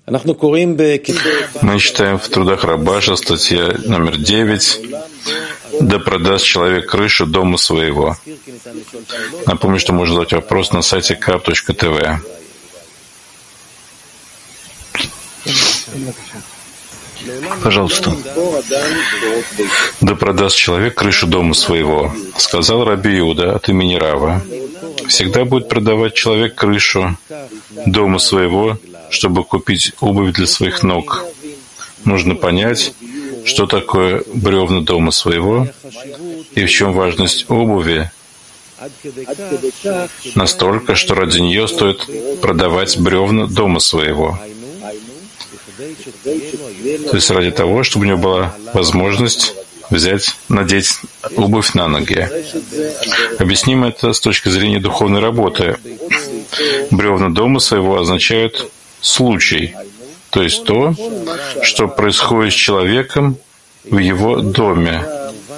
Мы читаем в трудах Рабаша, статья номер 9, «Да продаст человек крышу дома своего». Напомню, что можно задать вопрос на сайте kap.tv. Пожалуйста. «Да продаст человек крышу дома своего», сказал Раби Иуда от имени Рава. Всегда будет продавать человек крышу дома своего, чтобы купить обувь для своих ног. Нужно понять, что такое бревна дома своего и в чем важность обуви, настолько, что ради нее стоит продавать бревна дома своего. То есть ради того, чтобы у него была возможность надеть обувь на ноги. Объясним это с точки зрения духовной работы. Бревна дома своего означают случай, то есть то, что происходит с человеком в его доме.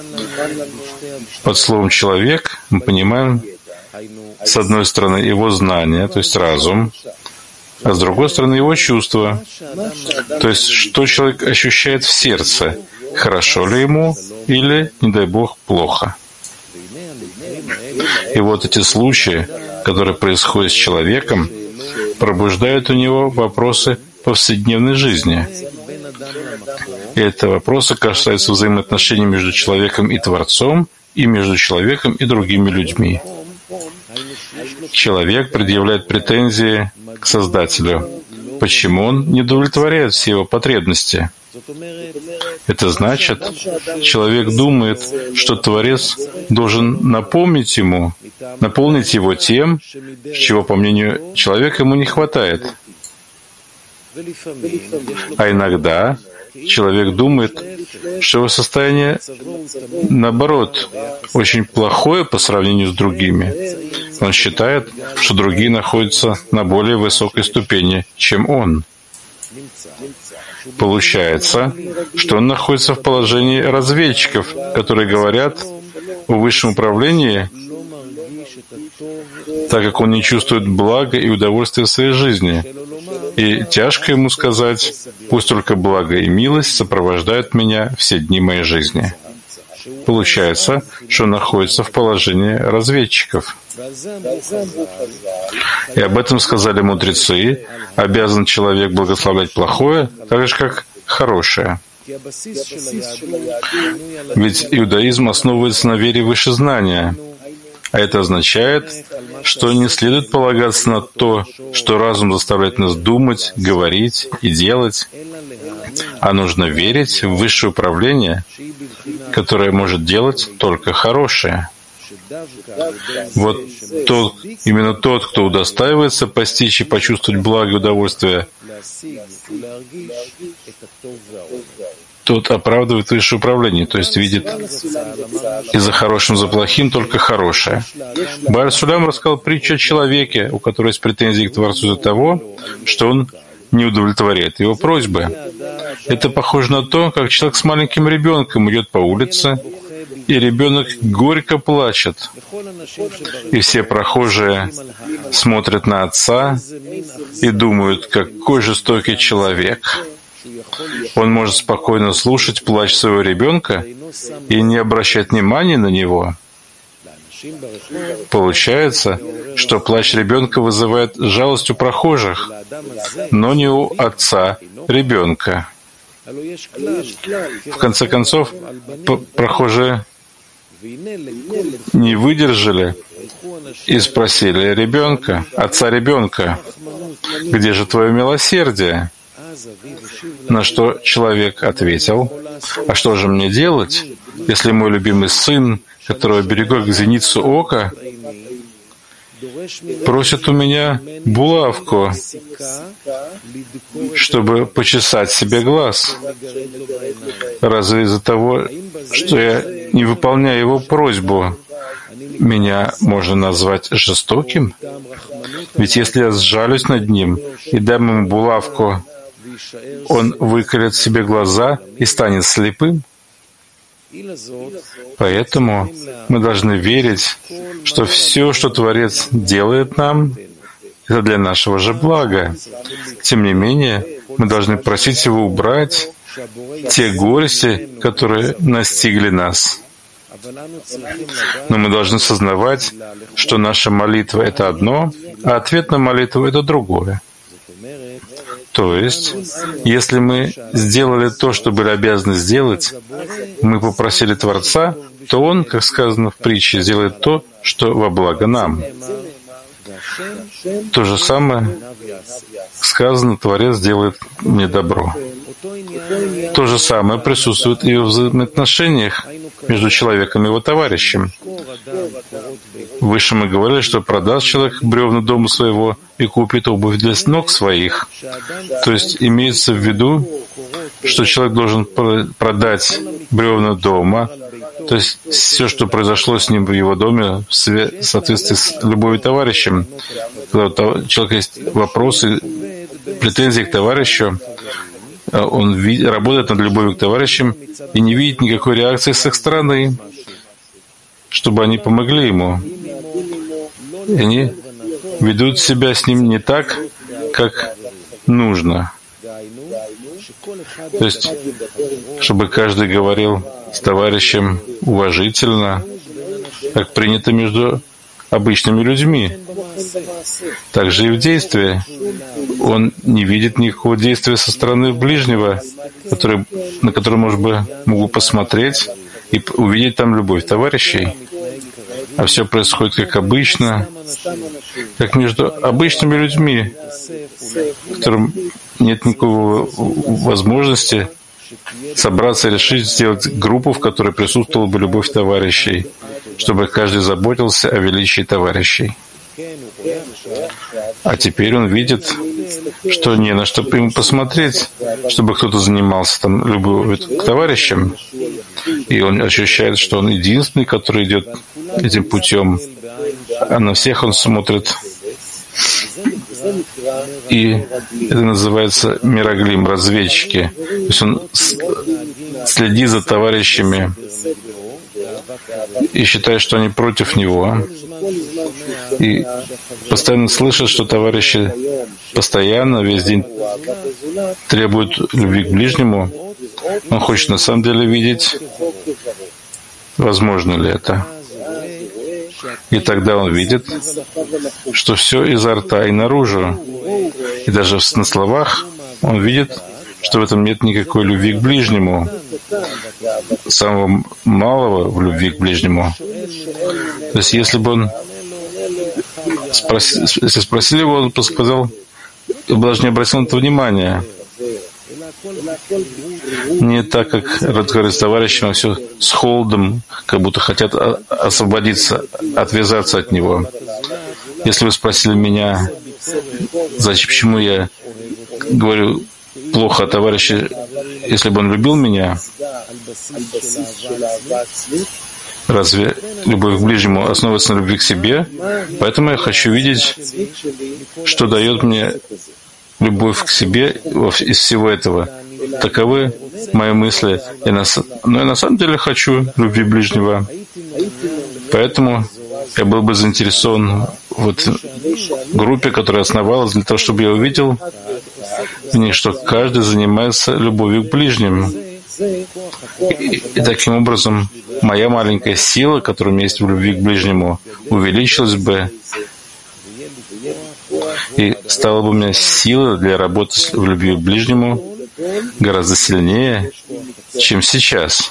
Под словом «человек» мы понимаем, с одной стороны, его знание, то есть разум, а с другой стороны, его чувства, то есть что человек ощущает в сердце, хорошо ли ему или, не дай Бог, плохо. И вот эти случаи, которые происходят с человеком, пробуждают у него вопросы повседневной жизни. И это вопросы касаются взаимоотношений между человеком и Творцом, и между человеком и другими людьми. Человек предъявляет претензии к Создателю. Почему он не удовлетворяет все его потребности? Это значит, человек думает, что Творец должен наполнить его тем, чего, по мнению человека, ему не хватает. А иногда человек думает, что его состояние, наоборот, очень плохое по сравнению с другими. Он считает, что другие находятся на более высокой ступени, чем он. Получается, что он находится в положении разведчиков, которые говорят о высшем управлении, так как он не чувствует блага и удовольствия в своей жизни. И тяжко ему сказать: «Пусть только благо и милость сопровождают меня все дни моей жизни». Получается, что он находится в положении разведчиков. И об этом сказали мудрецы: обязан человек благословлять плохое, так же, как хорошее. Ведь иудаизм основывается на вере выше знания. А это означает, что не следует полагаться на то, что разум заставляет нас думать, говорить и делать, а нужно верить в высшее управление, которое может делать только хорошее. Вот именно тот, кто удостаивается постичь и почувствовать благо и удовольствие, тот оправдывает высшее управление, то есть видит и за хорошим, за плохим только хорошее. Бааль Сулям рассказал притчу о человеке, у которого есть претензии к Творцу из-за того, что он не удовлетворяет его просьбы. Это похоже на то, как человек с маленьким ребенком идет по улице, и ребенок горько плачет. И все прохожие смотрят на отца и думают, какой жестокий человек. Он может спокойно слушать плач своего ребенка и не обращать внимания на него. Получается, что плач ребенка вызывает жалость у прохожих, но не у отца ребенка. В конце концов, прохожие не выдержали и спросили ребенка, отца ребенка: «Где же твое милосердие?» На что человек ответил: «А что же мне делать, если мой любимый сын, которого берегу как зеницу ока, просит у меня булавку, чтобы почесать себе глаз? Разве из-за того, что я не выполняю его просьбу, меня можно назвать жестоким? Ведь если я сжалюсь над ним и дам ему булавку, он выколет себе глаза и станет слепым?» Поэтому мы должны верить, что все, что Творец делает нам, это для нашего же блага. Тем не менее, Мы должны просить Его убрать те горести, которые настигли нас. Но мы должны сознавать, что наша молитва — это одно, а ответ на молитву — это другое. То есть, если мы сделали то, что были обязаны сделать, мы попросили Творца, то Он, как сказано в притче, сделает то, что во благо нам. То же самое сказано, Творец делает мне добро. То же самое присутствует и в взаимоотношениях между человеком и его товарищем. Выше мы говорили, что продаст человек бревна дома своего и купит обувь для ног своих. То есть имеется в виду, что человек должен продать бревна дома, то есть все, что произошло с ним в его доме, в соответствии с любовью товарищем. Когда у человека есть вопросы, претензии к товарищу, он работает над любовью к товарищам и не видит никакой реакции с их стороны, чтобы они помогли ему. И они ведут себя с ним не так, как нужно. То есть, чтобы каждый говорил с товарищем уважительно, как принято между обычными людьми. Также и в действии. Он не видит никакого действия со стороны ближнего, на который, может быть, могу посмотреть и увидеть там любовь товарищей. А все происходит как обычно, как между обычными людьми, которым нет никакой возможности собраться и решить сделать группу, в которой присутствовала бы любовь товарищей, чтобы каждый заботился о величии товарищей. А теперь он видит, что не на что ему посмотреть, чтобы кто-то занимался там любовью к товарищам. И он ощущает, что он единственный, который идет этим путем, а на всех он смотрит. И это называется мироглим, разведчики. То есть он следит за товарищами и считает, что они против него. И постоянно слышит, что товарищи постоянно, весь день требуют любви к ближнему. Он хочет на самом деле видеть, возможно ли это. И тогда он видит, что все изо рта и наружу. И даже на словах он видит, что в этом нет никакой любви к ближнему, самого малого в любви к ближнему. То есть если бы он если спросили его, он сказал, я бы даже не обратил на это внимания. Не так, как разговаривают с товарищем, а все с холодом, как будто хотят освободиться, отвязаться от него. Если вы спросили меня, почему я говорю плохо о товарище, если бы он любил меня, разве любовь к ближнему основывается на любви к себе? Поэтому я хочу видеть, что дает мне любовь к себе из всего этого. Таковы мои мысли. Но я на самом деле хочу любви ближнего. Поэтому я был бы заинтересован в группе, которая основалась для того, чтобы я увидел в ней, что каждый занимается любовью к ближнему. И таким образом моя маленькая сила, которая у меня есть в любви к ближнему, увеличилась бы и стала бы у меня сила для работы в любви к ближнему гораздо сильнее, чем сейчас.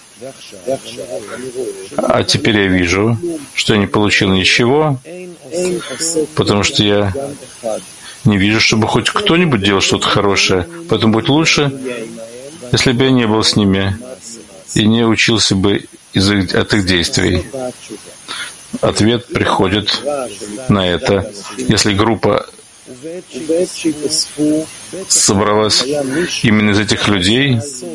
А теперь я вижу, что я не получил ничего, потому что я не вижу, чтобы хоть кто-нибудь делал что-то хорошее. Поэтому будет лучше, если бы я не был с ними и не учился бы от их действий. Ответ приходит на это. Если группа собралась именно из этих людей,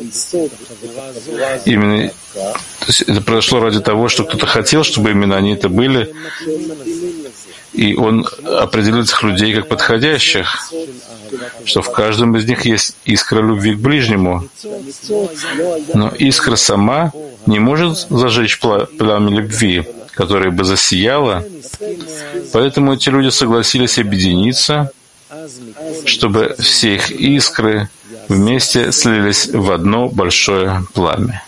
именно, то есть это произошло ради того, что кто-то хотел, чтобы именно они это были, и он определил этих людей как подходящих, что в каждом из них есть искра любви к ближнему. Но искра сама не может зажечь пламя любви, которое бы засияло. Поэтому эти люди согласились объединиться чтобы все их искры вместе слились в одно большое пламя.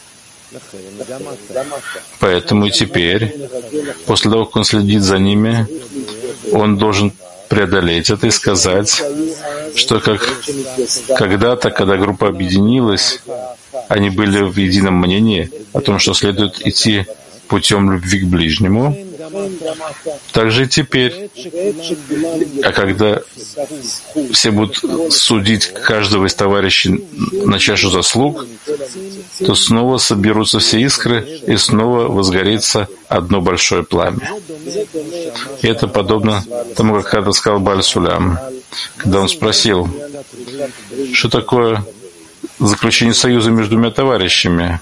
Поэтому и теперь, после того, как он следит за ними, он должен преодолеть это и сказать, что когда-то, когда группа объединилась, они были в едином мнении о том, что следует идти путем любви к ближнему. Также и теперь, а когда все будут судить каждого из товарищей на чашу заслуг, то снова соберутся все искры, и снова возгорится одно большое пламя. И это подобно тому, как когда сказал Бааль Сулям, когда он спросил, что такое заключение союза между двумя товарищами.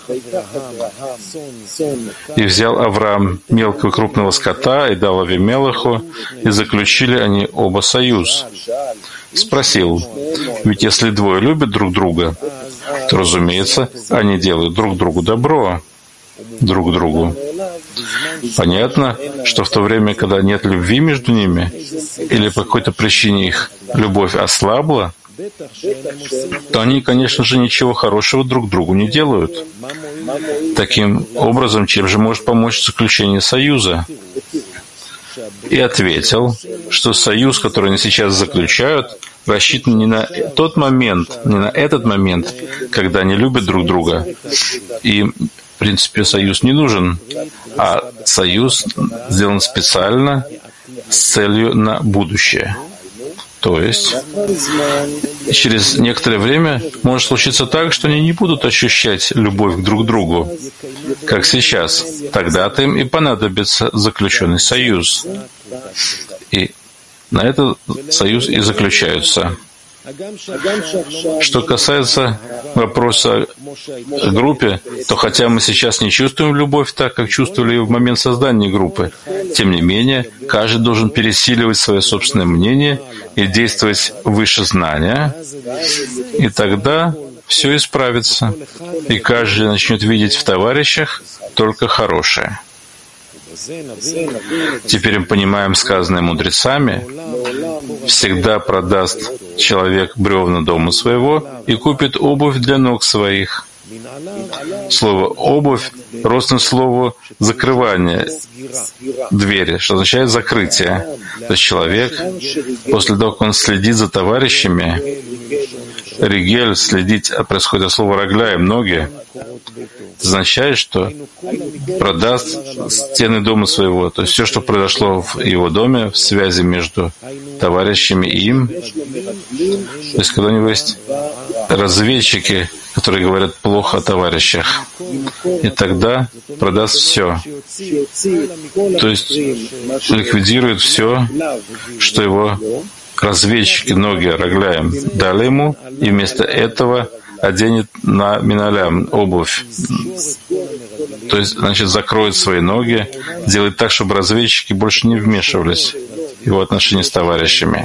И взял Авраам мелкого и крупного скота и дал Авимелеху, и заключили они оба союз. Спросил, ведь если двое любят друг друга, то, разумеется, они делают друг другу добро, друг другу. Понятно, что в то время, когда нет любви между ними, или по какой-то причине их любовь ослабла, то они, конечно же, ничего хорошего друг другу не делают. Таким образом, чем же может помочь заключение союза? И ответил, что союз, который они сейчас заключают, рассчитан не на тот момент, не на этот момент, когда они любят друг друга. И, в принципе, союз не нужен, а союз сделан специально с целью на будущее. То есть, через некоторое время может случиться так, что они не будут ощущать любовь друг к другу, как сейчас. Тогда-то им и понадобится заключенный союз. И на этот союз и заключаются. Что касается вопроса о группе, то хотя мы сейчас не чувствуем любовь так, как чувствовали в момент создания группы, тем не менее, каждый должен пересиливать свое собственное мнение и действовать выше знания, и тогда все исправится, и каждый начнет видеть в товарищах только хорошее. Теперь мы понимаем сказанное мудрецами: всегда продаст человек бревна дома своего и купит обувь для ног своих. Слово «обувь» родственно слову «закрывание» двери, что означает «закрытие». То есть человек, после того, как он следит за товарищами, ригель, следить, происходит от слова «рагляем», ноги, означает, что продаст стены дома своего, то есть все, что произошло в его доме, в связи между товарищами и им. То есть когда у него есть разведчики, которые говорят плохо о товарищах, и тогда продаст все. То есть ликвидирует все, что его разведчики, ноги, рагляем, дали ему, и вместо этого оденет на миналям обувь. То есть, значит, закроет свои ноги, делает так, чтобы разведчики больше не вмешивались в его отношения с товарищами.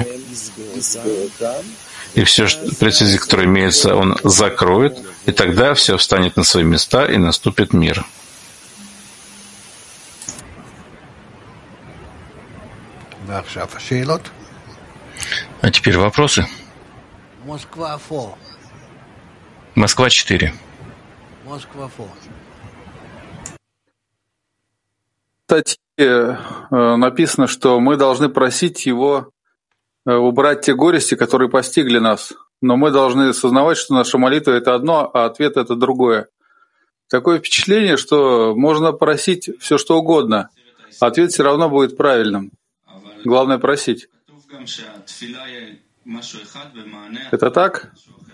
И все претензии, которые имеются, он закроет, и тогда все встанет на свои места, и наступит мир. А теперь вопросы. Москва 4. В статье написано, что мы должны просить его убрать те горести, которые постигли нас. Но мы должны осознавать, что наша молитва — это одно, а ответ — это другое. Такое впечатление, что можно просить все, что угодно, а ответ все равно будет правильным. Главное — просить. Это так?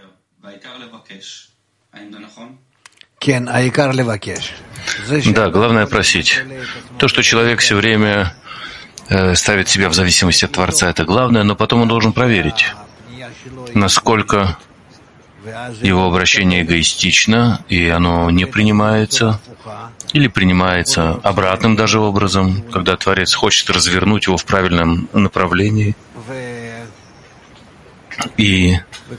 Да, главное просить. То, что человек все время ставит себя в зависимости от Творца, это главное, но потом он должен проверить, насколько его обращение эгоистично, и оно не принимается, или принимается обратным даже образом, когда Творец хочет развернуть его в правильном направлении. И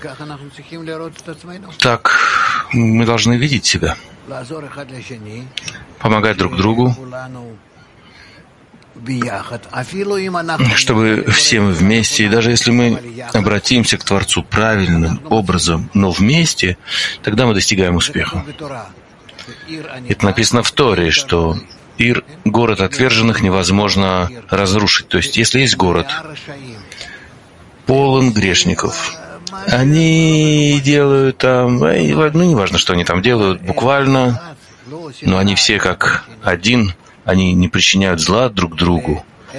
так мы должны видеть себя, помогать друг другу чтобы все мы вместе, и даже если мы обратимся к Творцу правильным образом, но вместе, тогда мы достигаем успеха. Это написано в Торе, что Ир, город отверженных, невозможно разрушить. То есть, если есть город, полон грешников, они делают там, неважно, что они там делают, буквально, но они все как один, они не причиняют зла друг другу.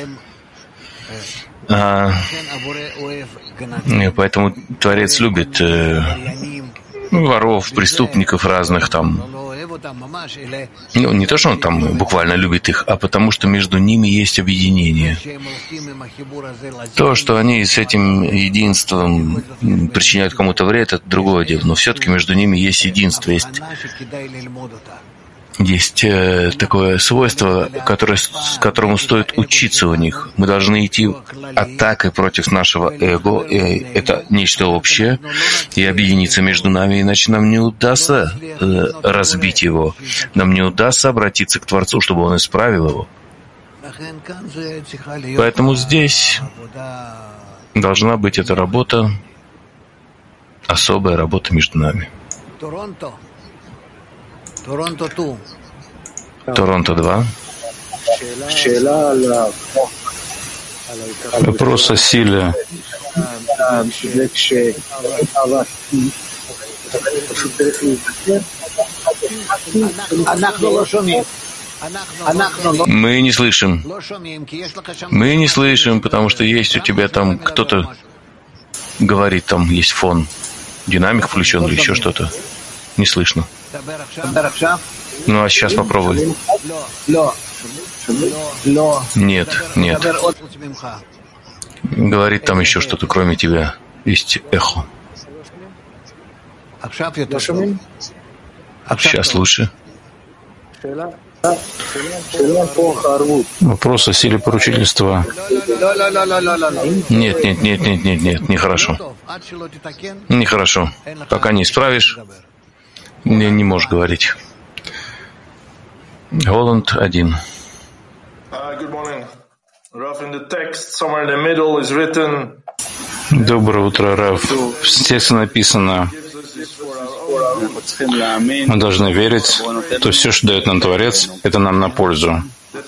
Поэтому Творец любит воров, преступников разных там. Ну, не то, что он там буквально любит их, а потому что между ними есть объединение. То, что они с этим единством причиняют кому-то вред, это другое дело. Но все-таки между ними есть единство, есть такое свойство, которому стоит учиться у них. Мы должны идти атакой против нашего эго, это нечто общее, и объединиться между нами, иначе нам не удастся разбить его. Нам не удастся обратиться к Творцу, чтобы Он исправил его. Поэтому здесь должна быть эта работа, особая работа между нами. Торонто 2. Вопрос о силе. Мы не слышим. Мы не слышим, потому что есть у тебя там кто-то говорит, там есть фон. Динамик включен или еще что-то. Не слышно. Ну, а сейчас попробуй. Нет. Говорит там еще что-то, кроме тебя. Есть эхо. Сейчас лучше. Вопрос о силе поручительства. Нет, нехорошо. Нехорошо. Пока не исправишь, не можешь говорить. Голланд 1. Доброе утро, Рав. В тексте написано: мы должны верить, то все, что дает нам Творец, это нам на пользу.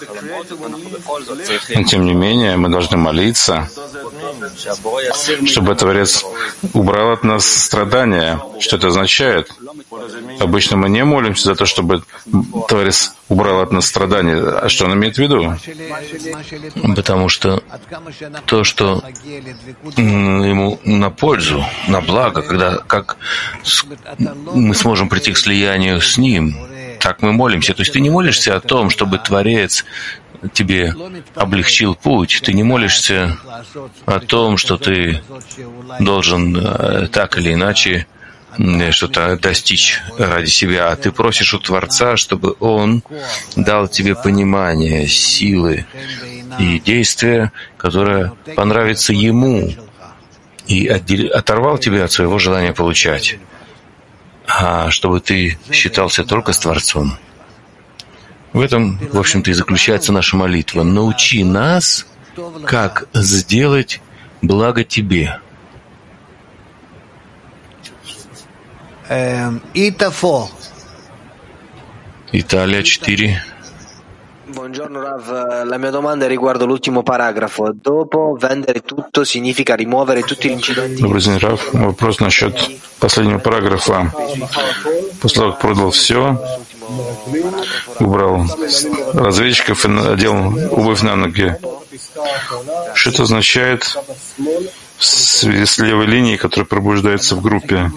Но тем не менее, мы должны молиться, чтобы Творец убрал от нас страдания. Что это означает? Обычно мы не молимся за то, чтобы Творец убрал от нас страдания. А что он имеет в виду? Потому что то, что ему на пользу, на благо, как мы сможем прийти к слиянию с ним, так мы молимся. То есть ты не молишься о том, чтобы Творец тебе облегчил путь. Ты не молишься о том, что ты должен так или иначе что-то достичь ради себя. А ты просишь у Творца, чтобы Он дал тебе понимание, силы и действия, которое понравится Ему, и оторвал тебя от своего желания получать. А чтобы ты считался только с Творцом. В этом, в общем-то, и заключается наша молитва. Научи нас, как сделать благо тебе. Италия 4. Buongiorno Rav, la mia domanda riguarda l'ultimo paragrafo. Dopo vendere tutto significa rimuovere tutti gli incidenti. Добрый день, Рав. Вопрос насчет последнего параграфа. После того, как продал все, убрал разведчиков и надел обувь на ноги. Что это означает в связи с левой линией, которая пробуждается в группе?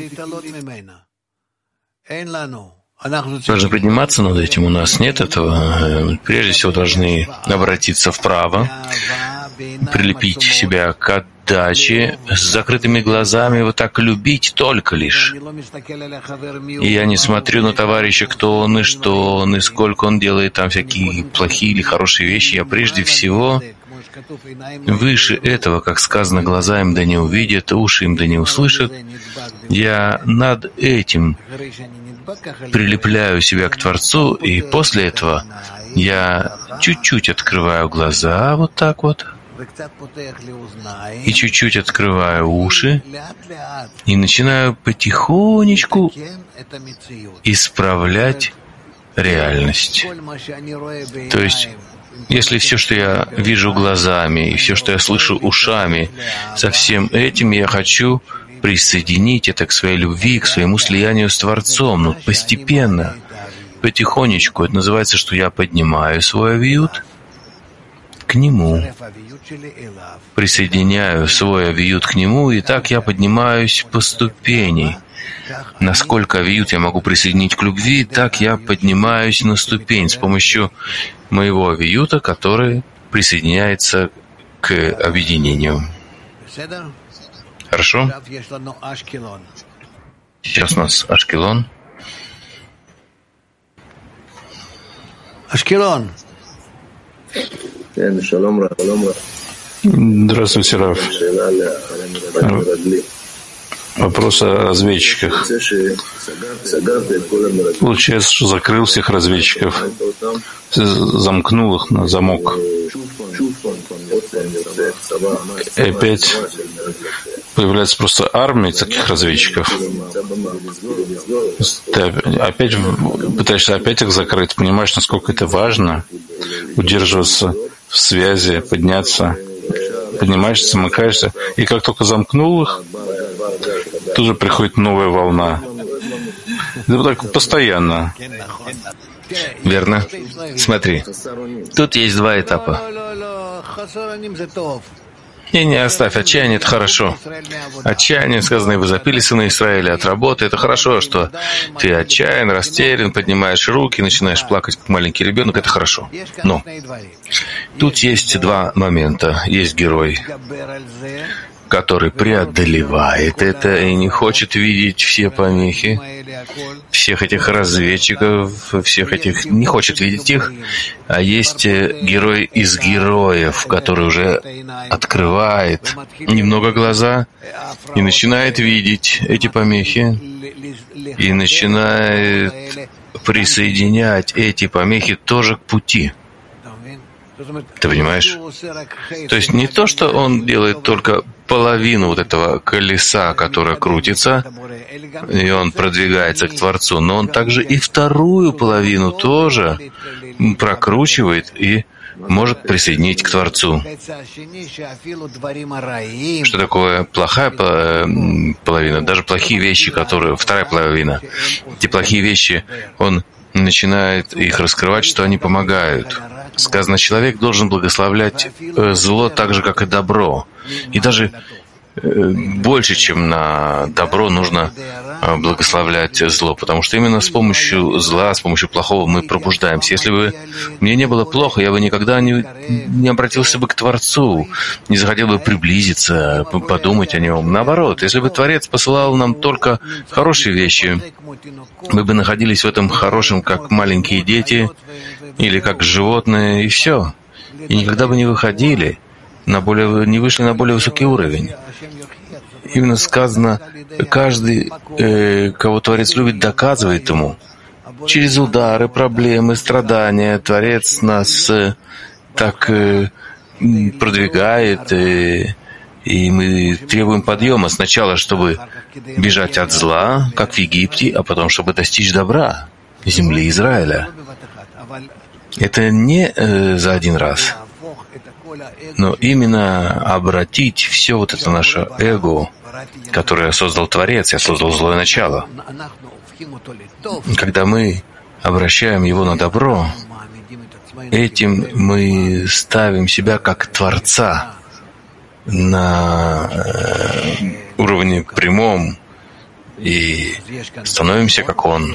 Должны подниматься над этим. У нас нет этого. Прежде всего должны обратиться вправо, прилепить себя к отдаче, с закрытыми глазами, вот так любить только лишь. И я не смотрю на товарища, кто он и что он, и сколько он делает там всякие плохие или хорошие вещи. Я прежде всего выше этого, как сказано, глаза им да не увидят, уши им да не услышат, я над этим прилепляю себя к Творцу, и после этого я чуть-чуть открываю глаза, вот так вот, и чуть-чуть открываю уши, и начинаю потихонечку исправлять реальность. То есть, если все, что я вижу глазами, и все, что я слышу ушами, со всем этим я хочу присоединить это к своей любви, к своему слиянию с Творцом, но постепенно, потихонечку. Это называется, что я поднимаю свой авиют к Нему, присоединяю свой авиют к Нему, и так я поднимаюсь по ступени. Насколько авиют я могу присоединить к любви, так я поднимаюсь на ступень с помощью моего авиюта, который присоединяется к объединению. Хорошо? Сейчас у нас Ашкелон. Ашкелон. Здравствуйте, Рав. Вопрос о разведчиках. Получается, что закрыл всех разведчиков, замкнул их на замок. И опять появляется просто армия таких разведчиков. Ты опять пытаешься опять их закрыть, понимаешь, насколько это важно удерживаться в связи, подняться, поднимаешься, замыкаешься, и как только замкнул их, тут же приходит новая волна. Это вот так постоянно. Верно. Смотри, тут есть два этапа. Не, оставь. Отчаяние — это хорошо. Отчаяние, сказано, и возопили сыны Израиля от работы. Это хорошо, что ты отчаян, растерян, поднимаешь руки, начинаешь плакать, как маленький ребенок. Это хорошо. Но тут есть два момента. Есть герой, который преодолевает это и не хочет видеть все помехи, всех этих разведчиков, всех этих, не хочет видеть их, а есть герой из героев, который уже открывает немного глаза и начинает видеть эти помехи, и начинает присоединять эти помехи тоже к пути. Ты понимаешь? То есть не то, что он делает только половину вот этого колеса, которое крутится, и он продвигается к Творцу, но он также и вторую половину тоже прокручивает и может присоединить к Творцу. Что такое плохая половина? Даже плохие вещи, которые... Вторая половина. Эти плохие вещи, он начинает их раскрывать, что они помогают. Сказано, человек должен благословлять зло так же, как и добро. И даже больше, чем на добро, нужно благословлять зло, потому что именно с помощью зла, с помощью плохого мы пробуждаемся. Если бы мне не было плохо, я бы никогда не обратился бы к Творцу, не захотел бы приблизиться, подумать о Нем. Наоборот, если бы Творец посылал нам только хорошие вещи, мы бы находились в этом хорошем, как маленькие дети или как животные, и все. И никогда бы не выходили, не вышли на более высокий уровень. Именно сказано, каждый, кого Творец любит, доказывает ему. Через удары, проблемы, страдания Творец нас так продвигает, и мы требуем подъема сначала, чтобы бежать от зла, как в Египте, а потом, чтобы достичь добра, земли Израиля. Это не за один раз, но именно обратить все вот это наше эго, которое создал Творец, я создал злое начало. Когда мы обращаем его на добро, этим мы ставим себя как Творца на уровне прямом и становимся как Он.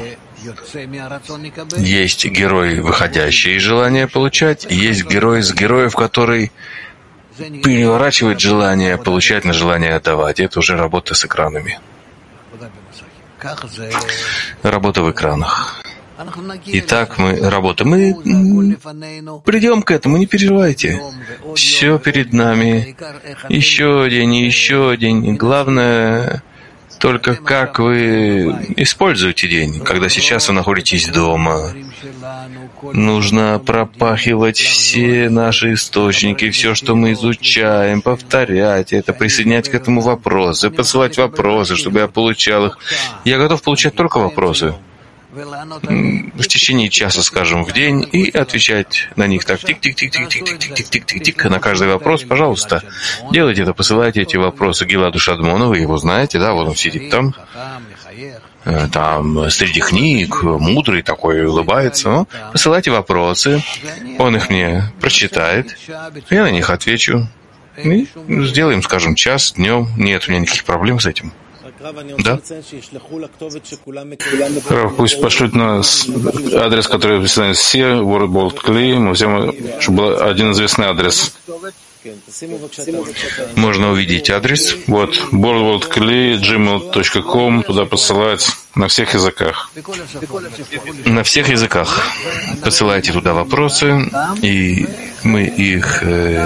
Есть герой, выходящий из желания получать, и есть герой из героев, который переворачивает желание получать на желание отдавать. Это уже работа с экранами. Работа в экранах. И так мы работаем. Мы придем к этому, не переживайте. Все перед нами. Еще день, еще день. Главное только как вы используете день, когда сейчас вы находитесь дома. Нужно пропахивать все наши источники, все, что мы изучаем, повторять это, присоединять к этому вопросы, посылать вопросы, чтобы я получал их. Я готов получать только вопросы в течение часа, скажем, в день, и отвечать на них так, тик-тик-тик-тик-тик-тик-тик-тик-тик, на каждый вопрос, пожалуйста, делайте это, посылайте эти вопросы Гиладу Шадмону, вы его знаете, да, вот он сидит там среди книг, мудрый такой, улыбается, ну, посылайте вопросы, он их мне прочитает, я на них отвечу, и сделаем, скажем, час, днем, нет у меня никаких проблем с этим. Да? Пусть пошлют на адрес, который написан все, WorldBolt.Kli, мы взяем, чтобы был один известный адрес. Можно увидеть адрес. Вот, WorldBolt.Kli, gmail.com, туда посылать на всех языках. На всех языках. Посылайте туда вопросы, и мы их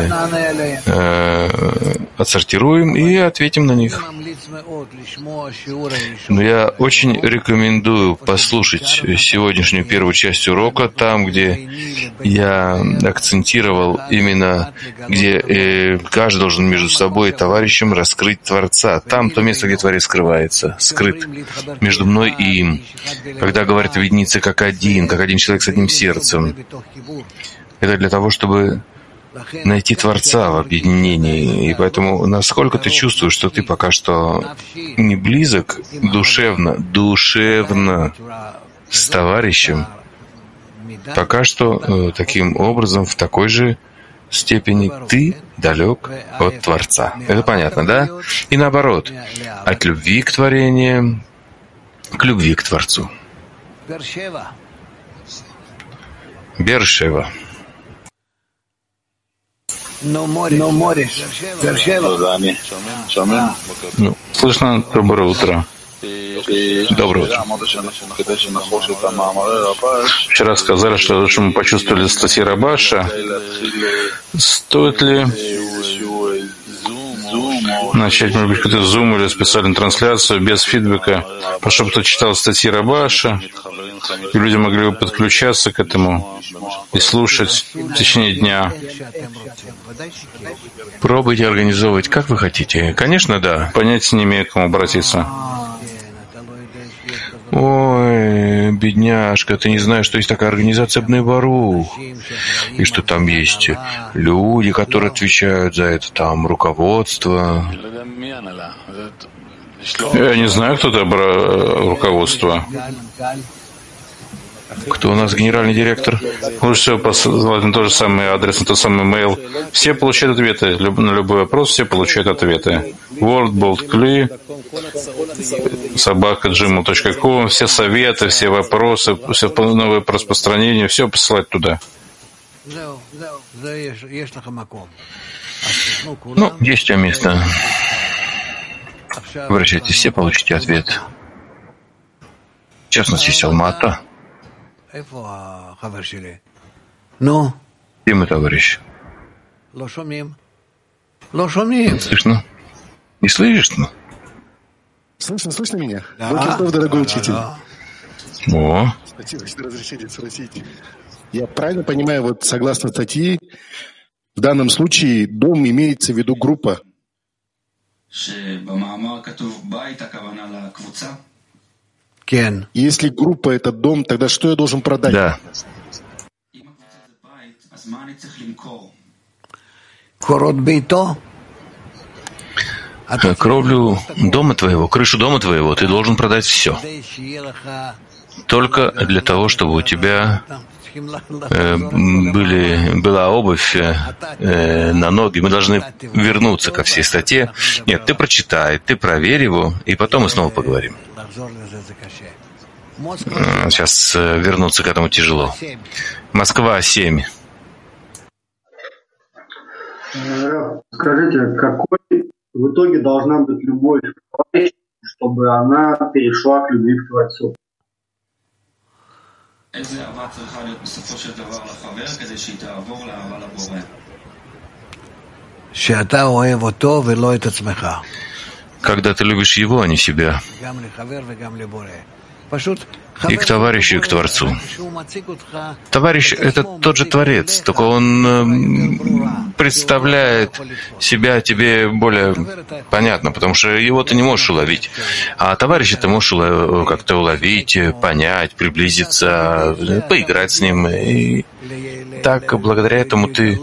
отсортируем и ответим на них. Но я очень рекомендую послушать сегодняшнюю первую часть урока, там, где я акцентировал именно, где каждый должен между собой и товарищем раскрыть Творца. Там то место, где Творец скрывается, скрыт между мной и им. Когда говорят объединиться как один человек с одним сердцем. Это для того, чтобы найти Творца в объединении. И поэтому, насколько ты чувствуешь, что ты пока что не близок душевно с товарищем, пока что таким образом, в такой же степени ты далек от Творца. Это понятно, да? И наоборот, от любви к творению к любви к Творцу. Бершева. Слышно? Доброе утро. Доброе утро. Вчера сказали, что мы почувствовали статьи Рабаша. Стоит ли начать, может быть, какой-то зум или специальную трансляцию без фидбэка, чтобы кто читал статьи Рабаша, и люди могли бы подключаться к этому и слушать в течение дня? Пробуйте организовывать, как вы хотите. Конечно, да. Понятия не имею, к кому обратиться. Ой, бедняжка, ты не знаешь, что есть такая организация Бней Барух, и что там есть люди, которые отвечают за это, там руководство. Я не знаю, кто это руководство. Кто у нас генеральный директор? Лучше всего посылать на тот же самый адрес, на тот самый mail. Все получают ответы. На любой вопрос все получают ответы. WorldBolt.Kli, @gmail.com, все советы, все вопросы, все новые распространения, все посылать туда. Ну, есть у тебя место. Обращайтесь, все получите ответ. В частности, есть Алма-Ата. Где мой товарищ? Слышно? Не слышно? Слышно меня? Бокер, дорогой учитель. О. Спасибо, что разрешили спросить. Я правильно понимаю, вот согласно статье, в данном случае дом имеется в виду группа. Если группа — это дом, тогда что я должен продать? Да. Кровлю дома твоего, крышу дома твоего ты должен продать все. Только для того, чтобы у тебя была обувь на ноги. Мы должны вернуться ко всей статье. Нет, ты прочитай, ты проверь его, и потом мы снова поговорим. Сейчас вернуться к этому тяжело. Москва, 7. Скажите, какой в итоге должна быть любовь к товарищу, чтобы она перешла к любви к Творцу? Когда ты любишь его, а не себя. И к товарищу, и к Творцу. Товарищ — это тот же Творец, только он представляет себя тебе более понятно, потому что его ты не можешь уловить. А товарища ты можешь как-то уловить, понять, приблизиться, поиграть с ним. И так, благодаря этому ты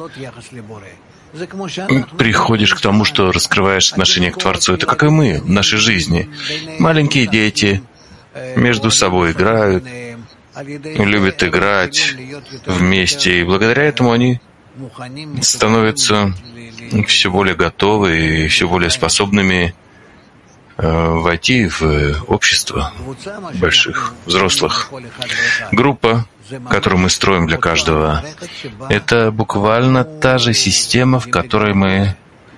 приходишь к тому, что раскрываешь отношение к Творцу. Это как и мы в нашей жизни. Маленькие дети между собой играют, любят играть вместе, и благодаря этому они становятся все более готовы и все более способными войти в общество больших, взрослых. Группа, которую мы строим для каждого, это буквально та же система, в которой мы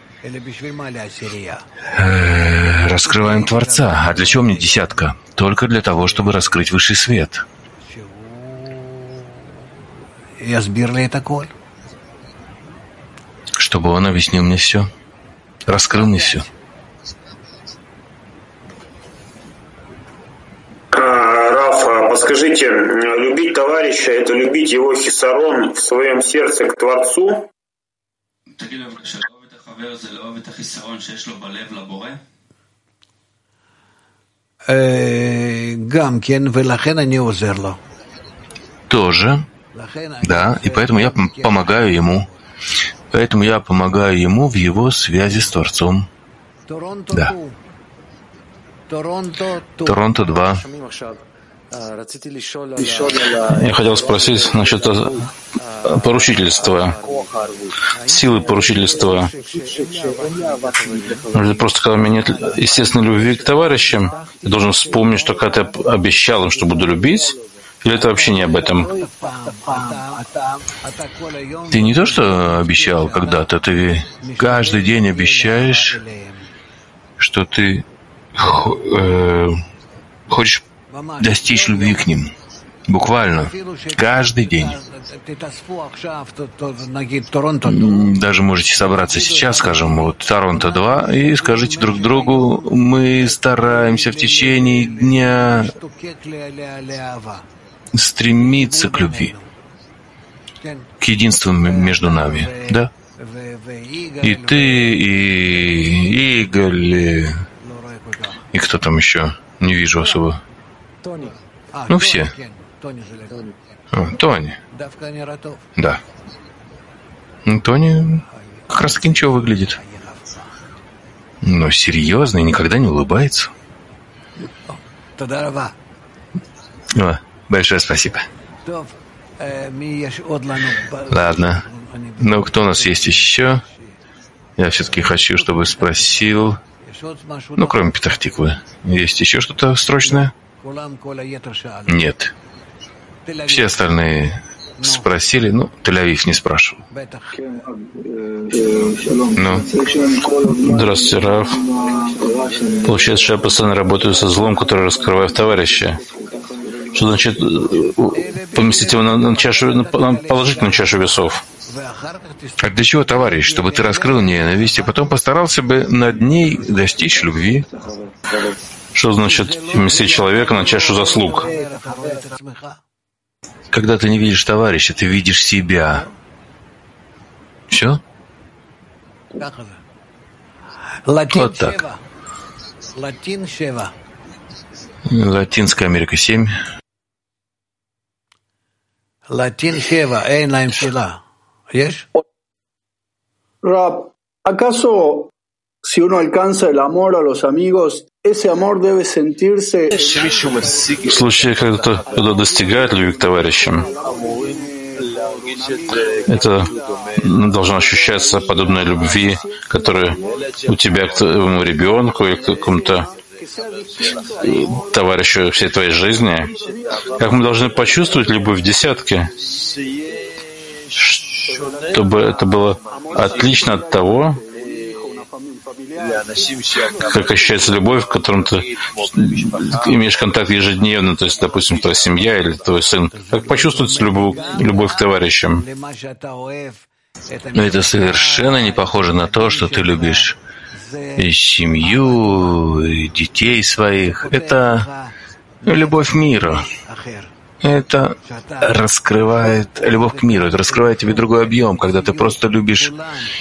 раскрываем Творца. А для чего мне десятка? Только для того, чтобы раскрыть высший свет. Чтобы он объяснил мне все, раскрыл мне все. Раф, подскажите, любить товарища — это любить его хисарон в своем сердце к Творцу? Тоже, да, и поэтому я помогаю ему. Поэтому я помогаю ему в его связи с Творцом. Да. Торонто 2. Я хотел спросить насчет поручительства, силы поручительства. Просто когда у меня нет естественной любви к товарищам, я должен вспомнить, что когда ты обещал им, что буду любить, или это вообще не об этом? Ты не то, что обещал когда-то, ты каждый день обещаешь, что ты хочешь достичь любви к ним. Буквально. Каждый день. Даже можете собраться сейчас, скажем, вот Торонто 2, и скажите друг другу, мы стараемся в течение дня стремиться к любви, к единству между нами, да? И ты, и Игорь, и кто там еще? Не вижу особо. Ну, все. Тони. Да. Тони как раз таки ничего выглядит. Но серьезно и никогда не улыбается. Большое спасибо. Ладно. Ну, кто у нас есть еще? Я все-таки хочу, чтобы спросил. Ну, кроме Петах-Тиквы. Есть еще что-то срочное? Нет. Все остальные спросили, ну, Тель-Авив не спрашивал. Ну. Здравствуйте, Раф. Получается, что я постоянно работаю со злом, который раскрываю в товарища. Что значит поместить его на чашу, положить на чашу весов? А для чего, товарищ? Чтобы ты раскрыл ненависть, и потом постарался бы над ней достичь любви. Что значит поместить человека на чашу заслуг? Когда ты не видишь товарища, ты видишь себя. Все? Вот так. Латинская Америка 7. Rab, ¿acaso si uno alcanza el amor a los amigos, ese amor debe sentirse... В случае, когда достигает любви к товарищам, это должно ощущаться подобной любви, которая у тебя к твоему ребенку или к какому-то товарищу всей твоей жизни. Как мы должны почувствовать любовь в десятке, чтобы это было отлично от того, как ощущается любовь, в котором ты имеешь контакт ежедневно, то есть, допустим, твоя семья или твой сын. Как почувствовать любовь к товарищам? Но это совершенно не похоже на то, что ты любишь и семью, и детей своих. Это любовь мира. Это раскрывает любовь к миру, это раскрывает тебе другой объем, когда ты просто любишь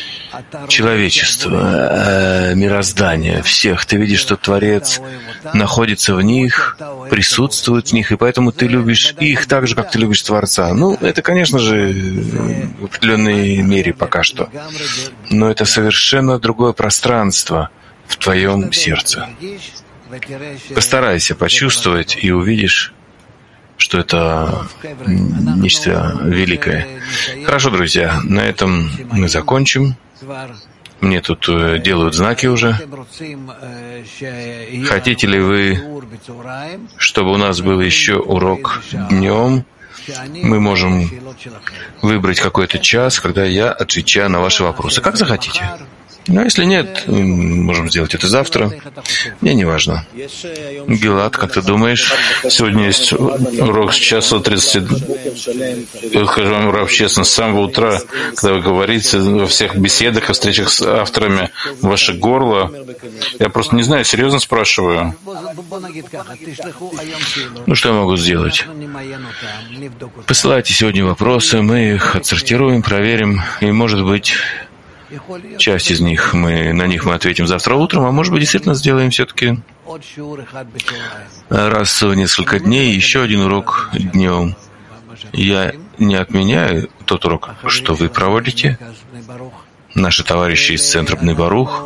человечество, мироздание, всех. Ты видишь, что Творец находится в них, присутствует в них, и поэтому ты любишь их так же, как ты любишь Творца. Ну, это, конечно же, в определенной мере пока что. Но это совершенно другое пространство в твоем сердце. Постарайся почувствовать и увидишь, что это нечто великое. Хорошо, друзья, на этом мы закончим. Мне тут делают знаки уже. Хотите ли вы, чтобы у нас был еще урок днем? Мы можем выбрать какой-то час, когда я отвечаю на ваши вопросы. Как захотите. Но если нет, можем сделать это завтра. Мне не важно. Гилад, как ты думаешь? Сегодня есть урок с часа 30. Я скажу вам, Рав, честно, с самого утра, когда вы говорите во всех беседах и встречах с авторами, ваше горло, я просто не знаю, серьезно спрашиваю. Ну, что я могу сделать? Посылайте сегодня вопросы, мы их отсортируем, проверим, и, может быть, часть из них на них мы ответим завтра утром, а может быть, действительно сделаем все-таки раз в несколько дней еще один урок днем. Я не отменяю тот урок, что вы проводите, наши товарищи из центра Бней Барух.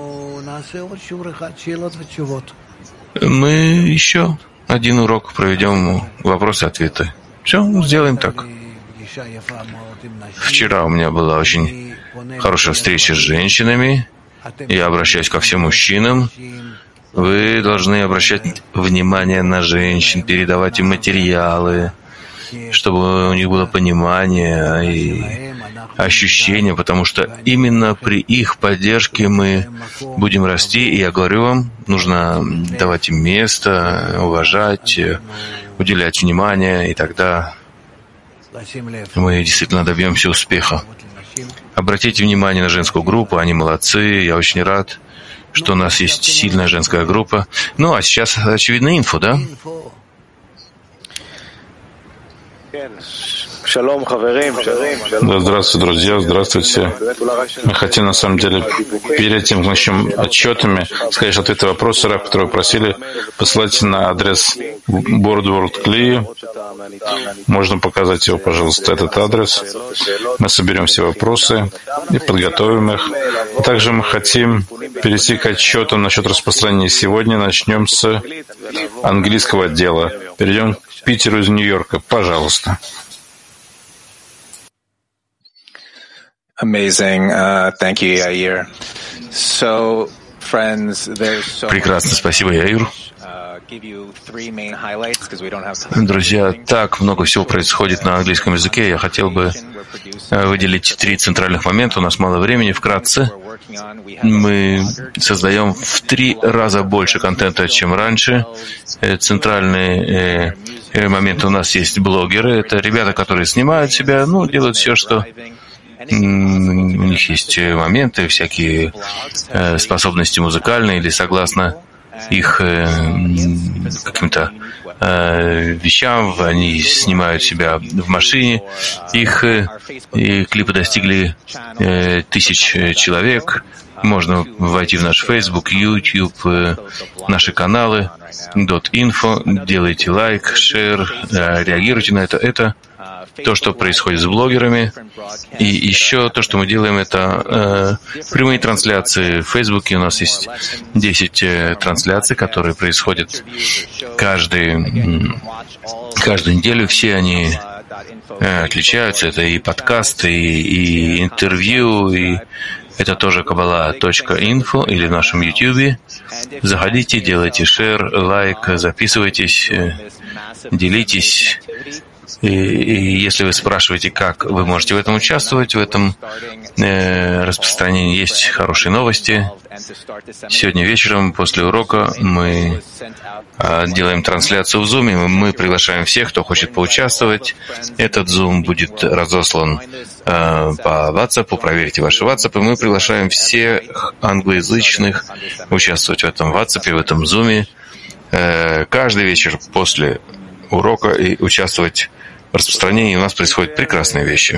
Мы еще один урок проведем, вопросы-ответы. Все, сделаем так. Вчера у меня была очень хорошая встреча с женщинами. Я обращаюсь ко всем мужчинам. Вы должны обращать внимание на женщин, передавать им материалы, чтобы у них было понимание и ощущение, потому что именно при их поддержке мы будем расти. И я говорю вам, нужно давать им место, уважать, уделять внимание, и тогда мы действительно добьемся успеха. Обратите внимание на женскую группу, они молодцы, я очень рад, что у нас есть сильная женская группа. Ну, а сейчас, очевидно, инфо, да? Да, здравствуйте, друзья, здравствуйте. Мы хотим, на самом деле, перед тем, как начнем отчетами, сказать ответы на вопросы, которые вы просили, посылайте на адрес Boardworld Kli. Можно показать его, пожалуйста, этот адрес. Мы соберем все вопросы и подготовим их. Также мы хотим перейти к отчетам насчет распространения сегодня. Начнем с английского отдела. Перейдем к Питеру из Нью-Йорка. Пожалуйста. Amazing. Thank you, Yair. So, friends, there's so Прекрасно, спасибо, Яир. Друзья, так много всего происходит на английском языке. Я хотел бы выделить 3 центральных момента. У нас мало времени. Вкратце, мы создаем в 3 раза больше контента, чем раньше. Центральный момент: у нас есть блогеры. Это ребята, которые снимают себя, делают все, что у них есть моменты, всякие способности музыкальные или согласно их каким-то вещам, они снимают себя в машине, их клипы достигли 1000 человек. Можно войти в наш Facebook, YouTube, наши каналы .info, делайте лайк, шер, реагируйте на это. Это то, что происходит с блогерами. И еще то, что мы делаем, это прямые трансляции в Фейсбуке. У нас есть 10 трансляций, которые происходят каждую неделю. Все они отличаются. Это и подкасты, и интервью, и это тоже kabbalah.info или в нашем YouTube. Заходите, делайте шер, лайк, записывайтесь, делитесь. И если вы спрашиваете, как вы можете в этом участвовать, в этом распространении, есть хорошие новости. Сегодня вечером после урока мы делаем трансляцию в Zoom, и мы приглашаем всех, кто хочет поучаствовать. Этот Zoom будет разослан по WhatsApp, проверьте ваши WhatsApp, и мы приглашаем всех англоязычных участвовать в этом WhatsApp, в этом Zoom каждый вечер после урока и участвовать в распространении. У нас происходят прекрасные вещи.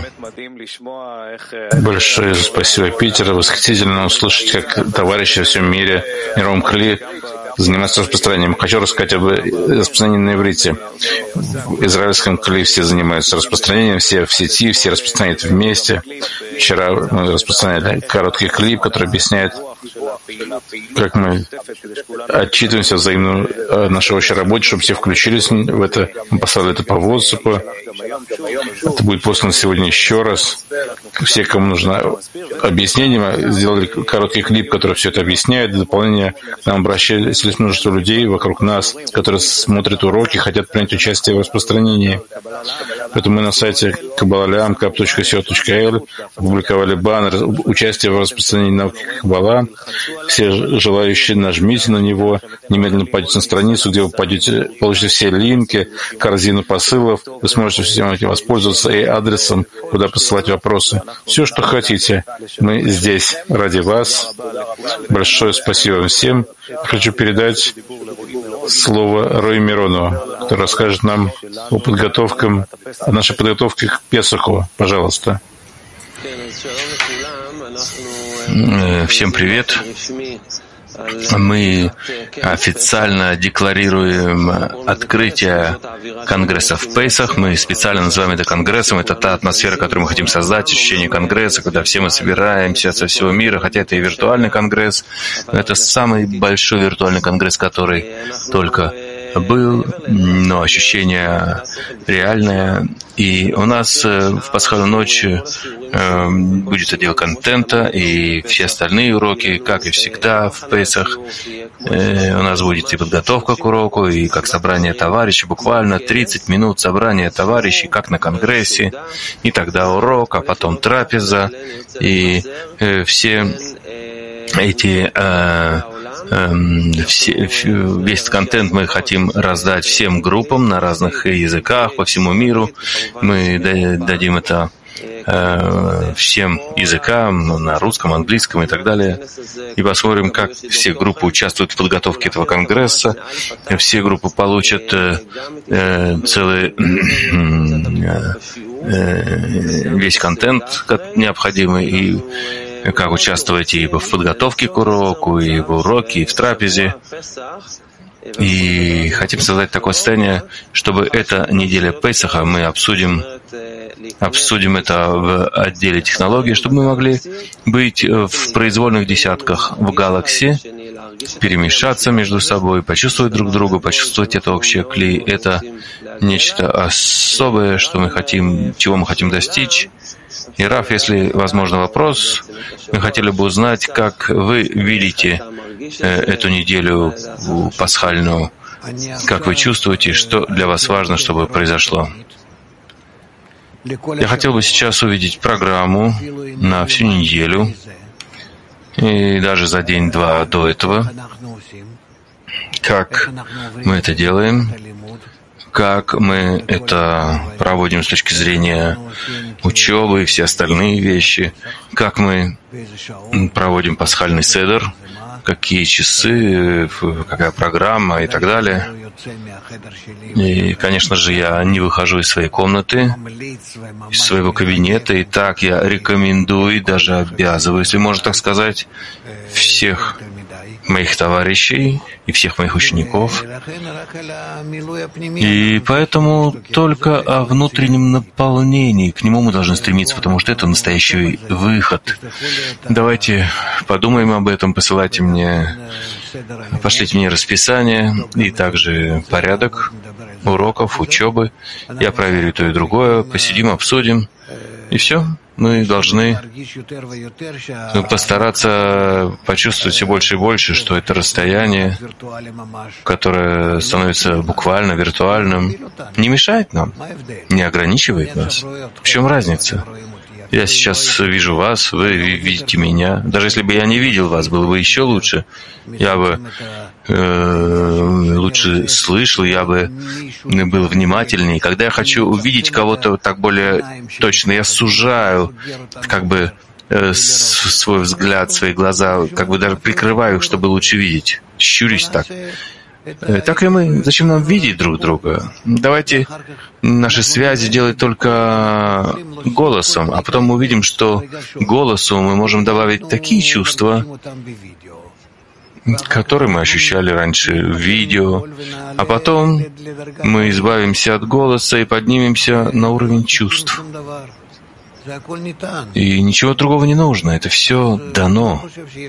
Большое спасибо, Питер. Восхитительно услышать, как товарищи во всем мире, Миром Кли, занимаются распространением. Хочу рассказать об распространении на иврите. В израильском Кли все занимаются распространением, все в сети, все распространяют вместе. Вчера мы распространяли короткий клип, который объясняет, как мы отчитываемся взаимно о нашей общей работе, чтобы все включились в это. Мы послали это по WhatsApp. Это будет послано сегодня еще раз. Все, кому нужно объяснение, мы сделали короткий клип, который все это объясняет. В дополнение к нам обращались множество людей вокруг нас, которые смотрят уроки, хотят принять участие в распространении. Поэтому мы на сайте kabbalah.co.il опубликовали баннер участия в распространении науки Каббала. Все желающие нажмите на него, немедленно пойдите на страницу, где вы получите все линки, корзину посылов. Вы сможете всем этим воспользоваться и адресом, куда посылать вопросы. Все, что хотите. Мы здесь ради вас. Большое спасибо вам всем. Хочу передать слово Рой Мирону, который расскажет нам о нашей подготовке к Песаху. Пожалуйста. Всем привет. Мы официально декларируем открытие конгресса в Пейсах. Мы специально называем это конгрессом. Это та атмосфера, которую мы хотим создать, ощущение конгресса, когда все мы собираемся со всего мира, хотя это и виртуальный конгресс. Это самый большой виртуальный конгресс, который только был, но ощущение реальное. И у нас в пасхальную ночь будет отдел контента и все остальные уроки, как и всегда в Песах. У нас будет и подготовка к уроку, и как собрание товарищей, буквально 30 минут собрания товарищей, как на конгрессе, и тогда урок, а потом трапеза, и все эти весь контент мы хотим раздать всем группам на разных языках по всему миру. Мы дадим это всем языкам, на русском, английском и так далее. И посмотрим, как все группы участвуют в подготовке этого конгресса. Все группы получат весь контент необходимый, и как участвовать и в подготовке к уроку, и в уроке, и в трапезе. И хотим создать такое состояние, чтобы эта неделя Песаха мы обсудим это в отделе технологий, чтобы мы могли быть в произвольных десятках в Galaxy, перемешаться между собой, почувствовать друг друга, почувствовать это общее кли. Это нечто особое, чего мы хотим достичь. И, Раф, если возможно вопрос, мы хотели бы узнать, как вы видите эту неделю пасхальную, как вы чувствуете, что для вас важно, чтобы произошло. Я хотел бы сейчас увидеть программу на всю неделю, и даже за день-два до этого, как мы это делаем, как мы это проводим с точки зрения учебы и все остальные вещи, как мы проводим пасхальный седер, какие часы, какая программа и так далее. И, конечно же, я не выхожу из своей комнаты, из своего кабинета, и так я рекомендую, даже обязываю, если можно так сказать, всех моих товарищей и всех моих учеников. И поэтому только о внутреннем наполнении, к нему мы должны стремиться, потому что это настоящий выход. Давайте подумаем об этом, пошлите мне расписание и также порядок уроков, учебы. Я проверю то и другое, посидим, обсудим, и все. мы должны постараться почувствовать все больше и больше, что это расстояние, которое становится буквально виртуальным, не мешает нам, не ограничивает нас. В чем разница? Я сейчас вижу вас, вы видите меня. Даже если бы я не видел вас, было бы еще лучше. Я бы лучше слышал, я бы был внимательнее. Когда я хочу увидеть кого-то так более точно, я сужаю как бы свой взгляд, свои глаза, как бы даже прикрываю их, чтобы лучше видеть. Щурюсь так. Так и мы. Зачем нам видеть друг друга? Давайте наши связи делать только голосом, а потом мы увидим, что голосу мы можем добавить такие чувства, которые мы ощущали раньше в видео, а потом мы избавимся от голоса и поднимемся на уровень чувств. И ничего другого не нужно, это все дано.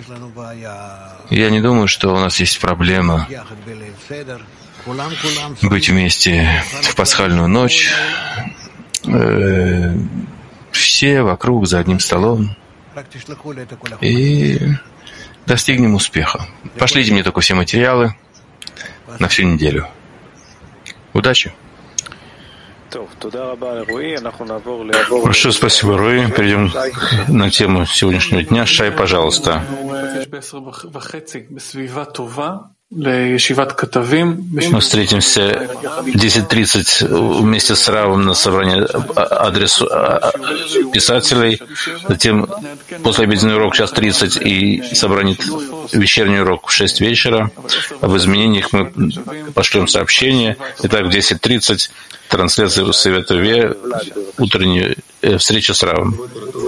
Я не думаю, что у нас есть проблема быть вместе в пасхальную ночь, все вокруг за одним столом, и достигнем успеха. Пошлите мне только все материалы на всю неделю. Удачи! Большое спасибо, Руи. Перейдем на тему сегодняшнего дня. Шай, пожалуйста. Мы встретимся в 10:30 вместе с Равом на собрании адресу писателей. Затем послеобеденный урок в 1:30 и собрание вечерний урок в 6 вечера. Об изменениях мы пошлем сообщение. Итак, в 10:30 трансляция Совета ВЕ, утренняя встреча с Равом.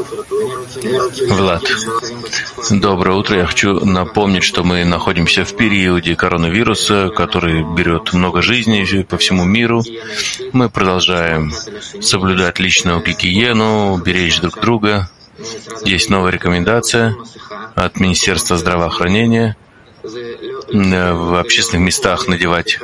Влад, доброе утро. Я хочу напомнить, что мы находимся в периоде коронавируса, который берет много жизней по всему миру. Мы продолжаем соблюдать личную гигиену, беречь друг друга. Есть новая рекомендация от Министерства здравоохранения в общественных местах надевать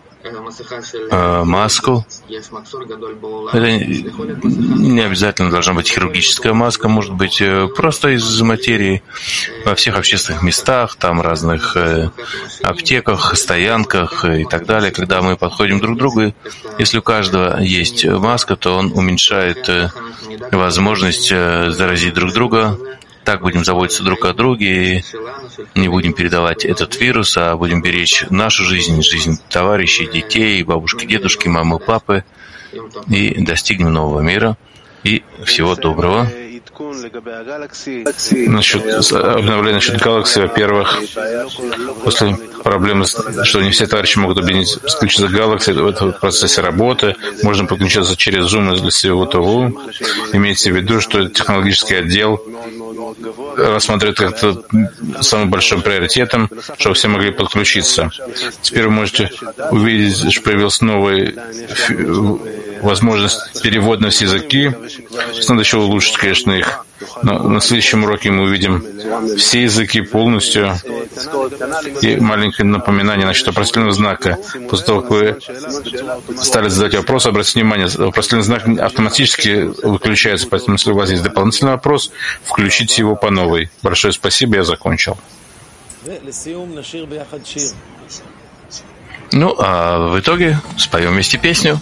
маску. Это не обязательно должна быть хирургическая маска, может быть просто из материи. Во всех общественных местах, там разных аптеках, стоянках и так далее. Когда мы подходим друг к другу, если у каждого есть маска, то он уменьшает возможность заразить друг друга. Так будем заботиться друг о друге и не будем передавать этот вирус, а будем беречь нашу жизнь, жизнь товарищей, детей, бабушки, дедушки, мамы, папы, и достигнем нового мира. И всего доброго. Насчет обновления насчет Galaxy, во-первых, после проблемы, что не все товарищи могут подключиться к Galaxy в процессе работы, можно подключаться через Zoom или всего того. Имейте в виду, что технологический отдел рассматривает это самым большим приоритетом, чтобы все могли подключиться. Теперь вы можете увидеть, что появилась новая возможность перевода на все языки. Надо еще улучшить, конечно, их. Но на следующем уроке мы увидим все языки полностью. И маленькое напоминание насчет вопросительного знака. После того, как вы стали задать вопрос, обратите внимание, вопросительный знак автоматически выключается, поэтому если у вас есть дополнительный вопрос, включите его по новой. Большое спасибо, я закончил. Ну, а в итоге споем вместе песню.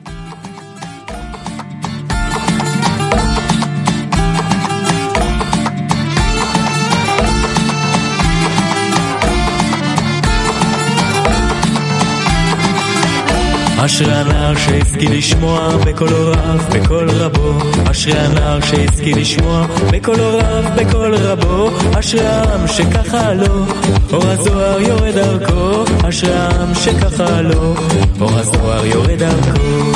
אשרי הנער שהשכיל לשמוע בקול רב, בקול רבו. אשרי הנער שהשכיל לשמוע בקול רב, בקול רבו. אשרי העם שככה לו, אור הזוהר יורד דרכו. אשרי העם שככה לו, אור הזוהר יורד דרכו.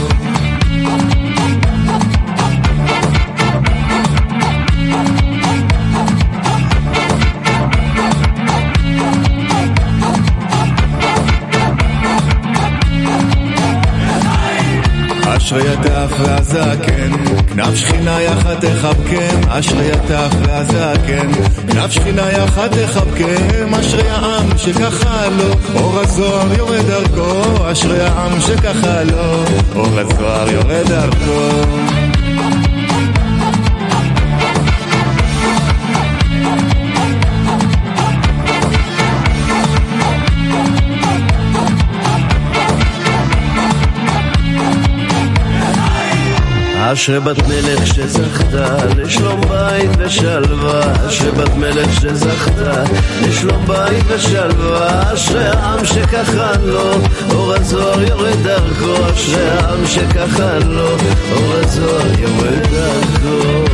אשרי הטף והזקן, כנף שכינה יחד תחבקם. אשרי הטף והזקן, כנף שכינה יחד תחבקם. אשרי העם שככה לו, אור הזוהר יורד דרכו. אשרי העם שככה לו, אור הזוהר יורד דרכו. אשרי בת מלך שזכתה לשלום בית ושלווה, אשרי בת מלך שזכתה לשלום בית ושלווה, אשרי העם שככה לו אור הזוהר יורד דרכו, אשרי העם שככה לו אור הזוהר יורד דרכו.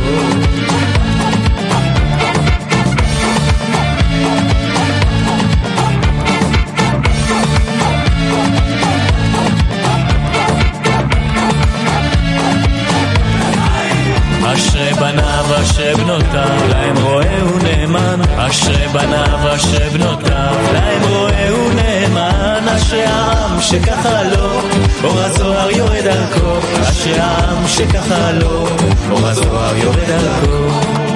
אשרי בניו אשרי בנותיו להם רואה ונאמן, אשרי בניו אשרי בנותיו להם רואה ונאמן, אשרי העם שככה לו אור הזוהר יורד דרכו, אשרי העם שככה לו אור הזוהר יורד דרכו.